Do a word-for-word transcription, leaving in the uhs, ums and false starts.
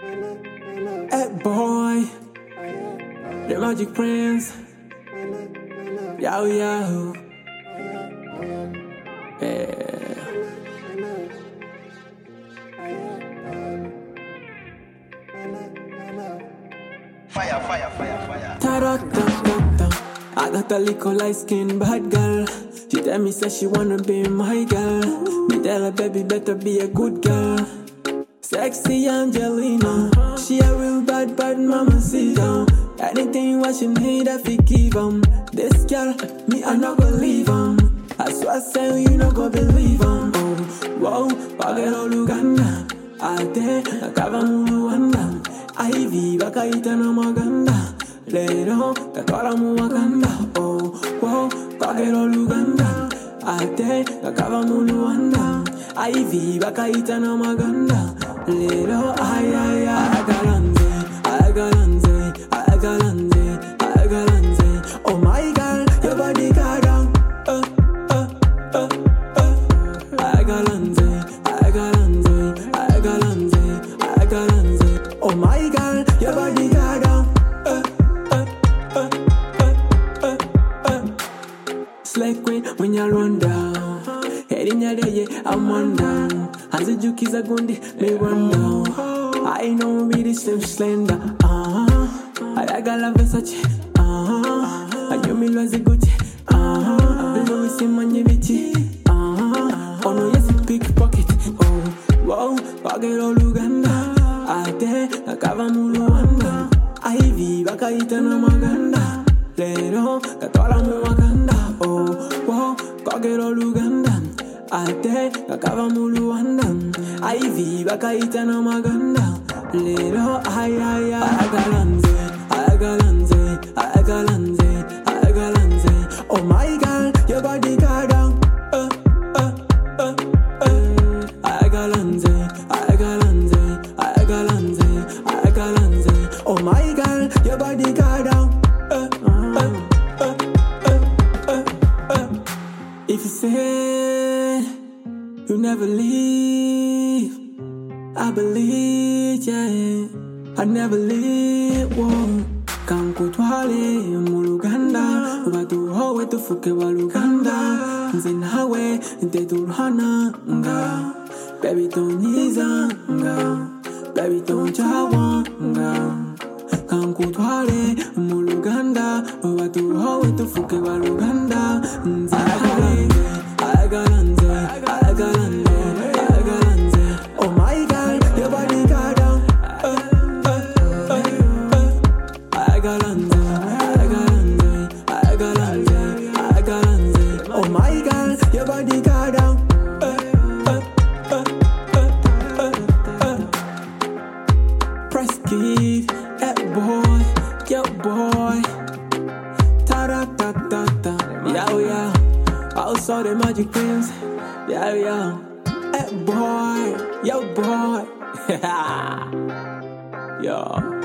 Hey boy, the Magic Prince. Yo yo. Yeah. Fire, fire, fire, fire. Ta-da-da-da-da. I got a little light skin bad girl. She tell me say she wanna be my girl. Me tell her baby better be a good girl. Sexy Angelina, she a real bad bad mama see down. Anything what she need I fi give 'em. This girl, me I no go leave 'em. I swear say you no go believe 'em. Oh, wow, pagero Luganda. Ate, nakava mu Rwanda. Ivy, bakaita na maganda. Lero, kakora mu Wakanda. Oh, wow, pagero Luganda. Ate, nakava mu Rwanda. Ivy, bakaita na maganda. Lero, ay, ay, ay, agalanze, agalanze, agalanze, agalanze. Oh my girl, your body got down. Uh, uh, uh, uh. Agalanze, agalanze, agalanze, agalanze. Oh my girl, your body got down. Uh, uh, uh, uh, uh, uh. Slay queen when you run down. Head in your day, I'm on down. As a juke is a gundi, me run down. I know me the same slender. Uh-huh. I got la Versace. Uh-huh. I you me lose a Gucci. Uh-huh. Louis Simon-Yevici. Uh-huh. Oh no, yes, pickpocket. Oh, wow, pagero Luganda. Ate, nakava mu Rwanda. Ivy, bakaita na maganda. Lero, kakora mu Wakanda. Oh, wow, pagero Luganda. Ate, nakava mu Rwanda. Ivy, bakaita na maganda. Lero, ay, ay, ay. Agalanze, agalanze, agalanze, agalanze. Oh my girl, your body got down. Uh, uh, uh, uh. Agalanze, agalanze, agalanze, agalanze. Oh my girl, your body got down. Uh, uh, uh, uh, uh, uh. If you say you never leave, I believe, yeah. I never leave, whoa. Kankutwale mu Luganda, ubatuhowe tufuke wa Luganda. Nze nawe nteturhana nga, baby tonyiza nga, baby tonchawa nga. Kankutwale mu Luganda, ubatuhowe tufuke wa Luganda. Nze nawe agalanze, agalanze, agalanze. Oh my God, your body got down. Uh, uh, uh, uh. Agalanze, agalanze, agalanze, agalanze. Oh my God, your body got down. Uh, uh, uh, uh, uh, uh. Press kid, that boy, yo boy. Ta-da-ta-ta-ta, yo yo. Also the Magic Prince, yo yo. That boy, yo boy. Yo.